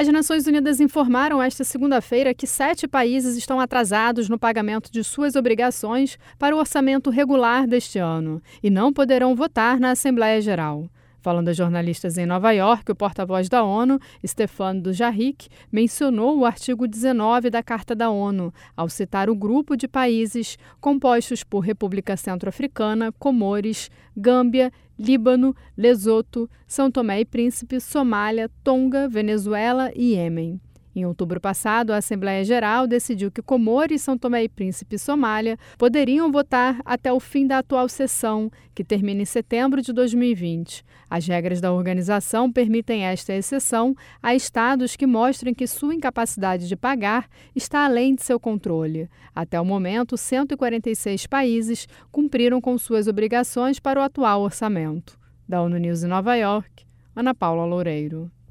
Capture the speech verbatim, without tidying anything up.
As Nações Unidas informaram esta segunda-feira que sete países estão atrasados no pagamento de suas obrigações para o orçamento regular deste ano e não poderão votar na Assembleia Geral. Falando a jornalistas em Nova York, o porta-voz da ONU, Stéphane Dujarric, mencionou o artigo dezenove da Carta da ONU, ao citar o grupo de países compostos por República Centro-Africana, Comores, Gâmbia, Líbano, Lesoto, São Tomé e Príncipe, Somália, Tonga, Venezuela e Iêmen. Em outubro passado, a Assembleia Geral decidiu que Comores, São Tomé e Príncipe e Somália poderiam votar até o fim da atual sessão, que termina em setembro de dois mil e vinte. As regras da organização permitem esta exceção a estados que mostrem que sua incapacidade de pagar está além de seu controle. Até o momento, cento e quarenta e seis países cumpriram com suas obrigações para o atual orçamento. Da ONU News em Nova York, Ana Paula Loureiro.